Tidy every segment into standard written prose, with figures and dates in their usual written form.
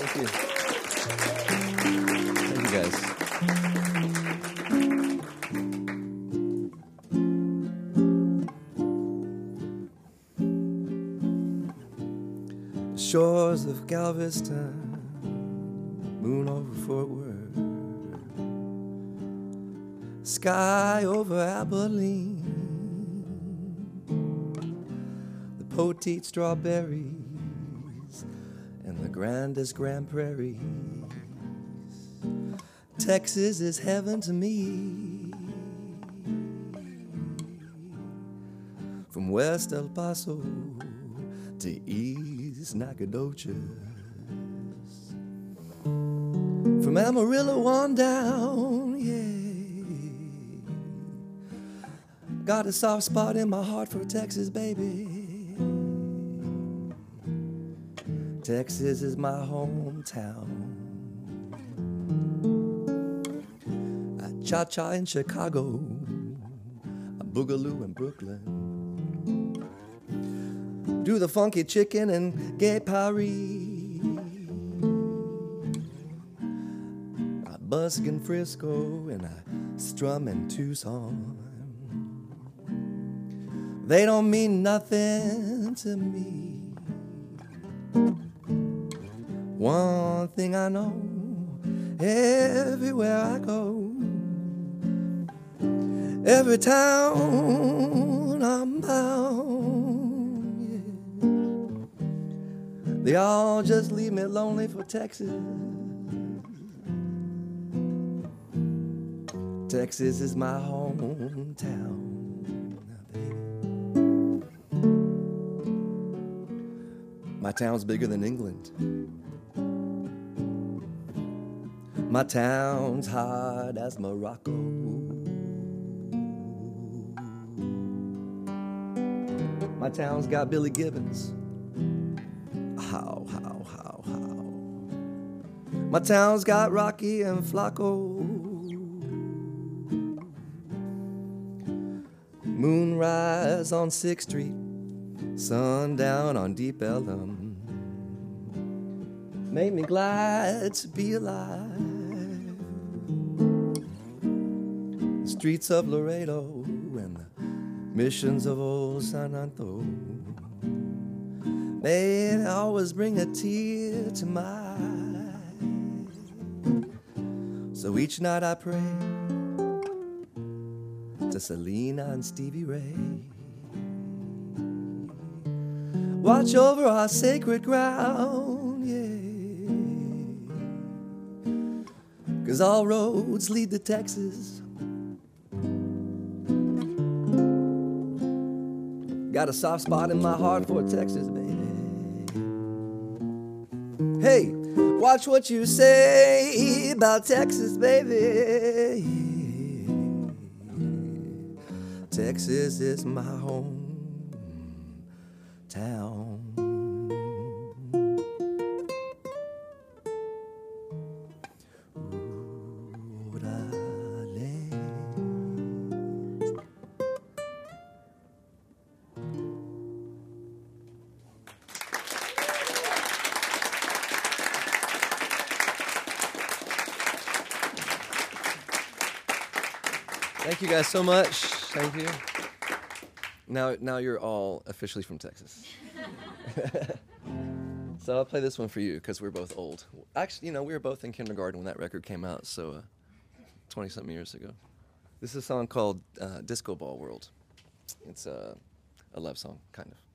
Thank you. Thank you, guys. Shores of Galveston, moon over Fort Worth, sky over Abilene, the poteet strawberries and the grandest Grand Prairies. Texas is heaven to me. From West El Paso to East Nacogdoches, from Amarillo on down, yeah. Got a soft spot in my heart for Texas, baby. Texas is my hometown. I cha-cha in Chicago, I boogaloo in Brooklyn, do the funky chicken in Gay Paris, I busk in Frisco and I strum in Tucson. They don't mean nothing to me. One thing I know, everywhere I go, every town I'm bound, yeah. They all just leave me lonely for Texas. Texas is my hometown. My town's bigger than England. My town's hard as Morocco. My town's got Billy Gibbons. How. My town's got Rocky and Flacco. Moonrise on 6th Street, sundown on Deep Ellum, made me glad to be alive. The streets of Laredo and the missions of old San Antonio, they always bring a tear to my eye. So each night I pray to Selena and Stevie Ray, watch over our sacred ground, yeah. 'Cause all roads lead to Texas. Got a soft spot in my heart for Texas, baby. Hey, watch what you say about Texas, baby. Texas is my hometown. Thank you guys so much. Thank you. Now you're all officially from Texas. So I'll play this one for you because we're both old. Actually, we were both in kindergarten when that record came out, so 20-something years ago. This is a song called Disco Ball World. It's a love song, kind of.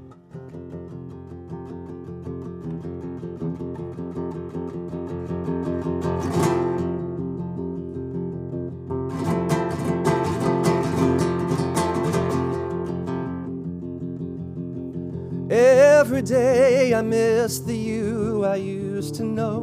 Every day I miss the you I used to know.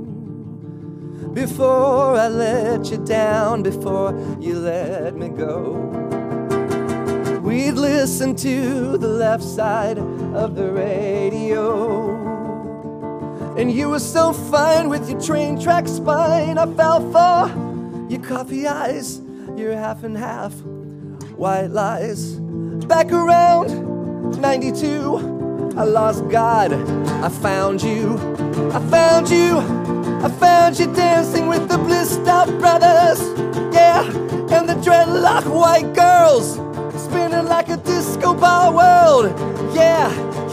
Before I let you down, before you let me go. We'd listen to the left side of the radio, and you were so fine with your train track spine. I fell for your coffee eyes, your half and half white lies. Back around 92, I lost God, I found you. I found you dancing with the Blissed Out Brothers, yeah, and the dreadlock white girls, spinning like a disco ball world, yeah,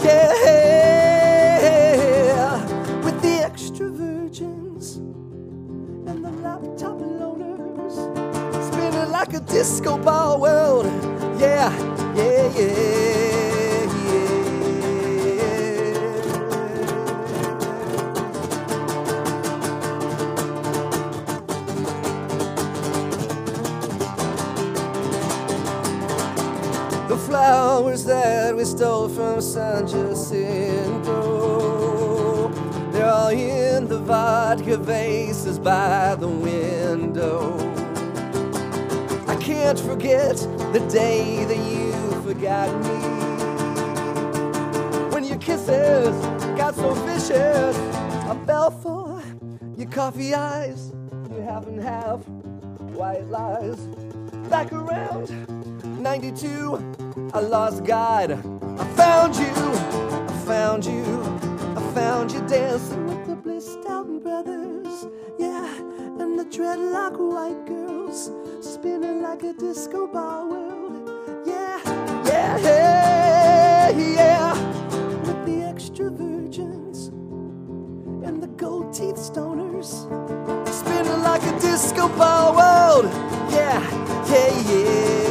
yeah, with the extra virgins and the laptop loners, spinning like a disco ball world, yeah, yeah, yeah. The flowers that we stole from San Jacinto, they're all in the vodka vases by the window. I can't forget the day that you forgot me, when your kisses got so vicious. I fell for your coffee eyes, your half and half white lies. Back around 92, I lost God. I found you, I found you, I found you dancing with the Blissed Out Brothers, yeah, and the dreadlock white girls, spinning like a disco ball world, yeah, yeah, yeah, yeah, with the extra virgins and the gold teeth stoners, spinning like a disco ball world, yeah, yeah, yeah.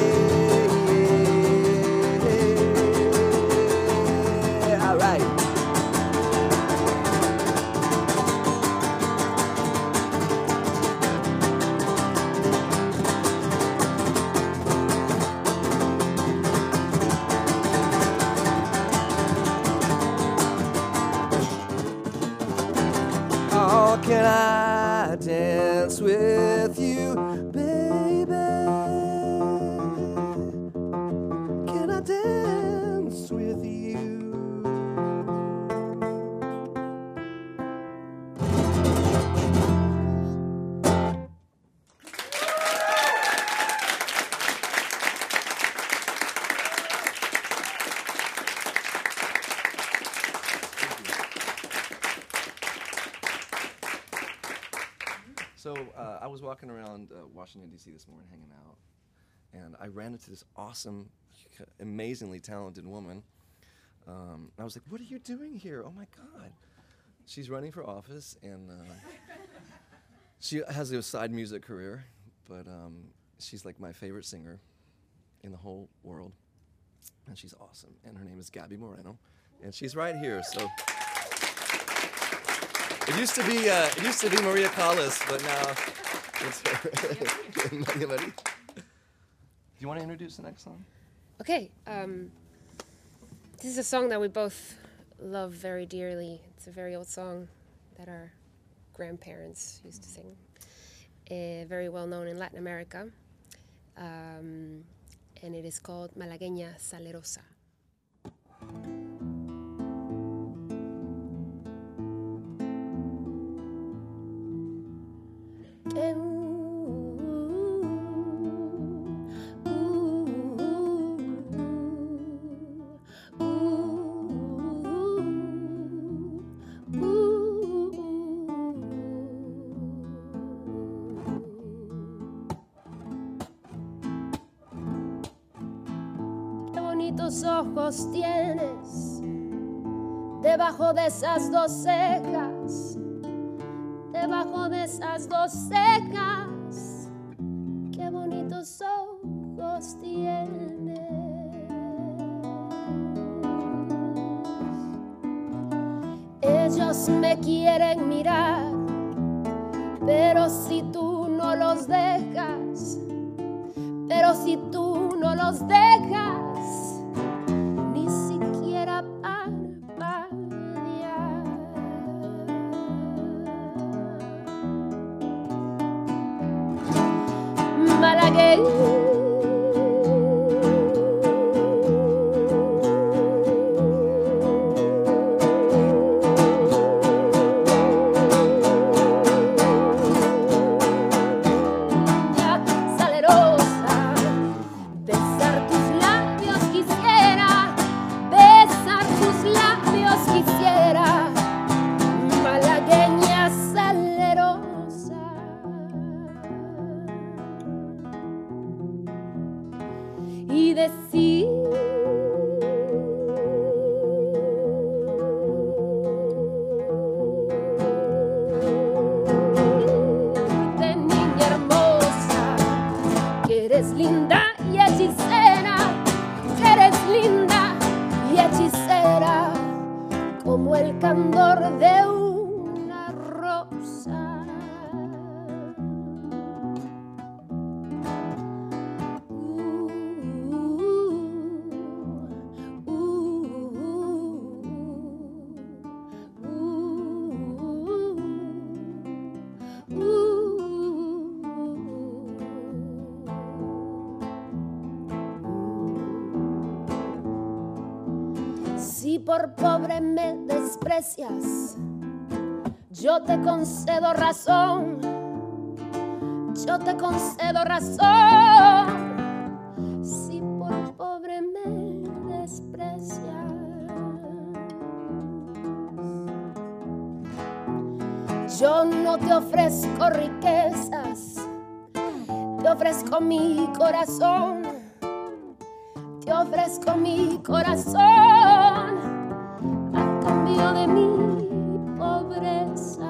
Can I dance with you, baby? Can I dance with you? So I was walking around Washington, D.C. this morning hanging out, and I ran into this awesome, amazingly talented woman. I was like, what are you doing here? Oh my God. She's running for office, and she has a side music career, but she's like my favorite singer in the whole world, and she's awesome. And her name is Gabby Moreno, and she's right here, so. It used to be Maria Callas, but now it's her. Do you want to introduce the next song? Okay. This is a song that we both love very dearly. It's a very old song that our grandparents used to sing. Very well known in Latin America. And it is called Malagueña Salerosa. Qué bonitos ojos tienes debajo de esas dos cejas. Debajo de esas dos cejas, qué bonitos ojos tienes. Ellos me quieren mirar, pero si tú no los dejas, pero si tú no los dejas, ni siquiera parpadear. Malagueña. Quisiera por pobre me desprecias, yo te concedo razón, yo te concedo razón. Si por pobre me desprecias, yo no te ofrezco riquezas, te ofrezco mi corazón, te ofrezco mi corazón a cambio de mi pobreza.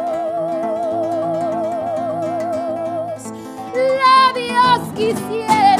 Quisiera